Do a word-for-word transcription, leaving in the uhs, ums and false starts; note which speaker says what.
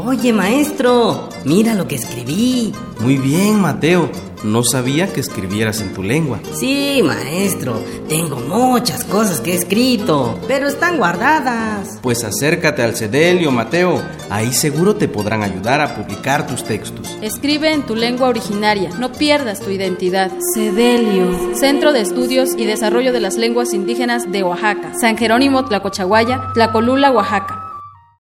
Speaker 1: Oye, maestro, mira lo que escribí.
Speaker 2: Muy bien, Mateo. No sabía que escribieras en tu lengua.
Speaker 1: Sí, maestro, tengo muchas cosas que he escrito, pero están guardadas.
Speaker 2: Pues acércate al Cedelio, Mateo. Ahí seguro te podrán ayudar a publicar tus textos.
Speaker 3: Escribe en tu lengua originaria, no pierdas tu identidad. Cedelio, Centro de Estudios y Desarrollo de las Lenguas Indígenas de Oaxaca. San Jerónimo Tlacochahuaya, Tlacolula, Oaxaca.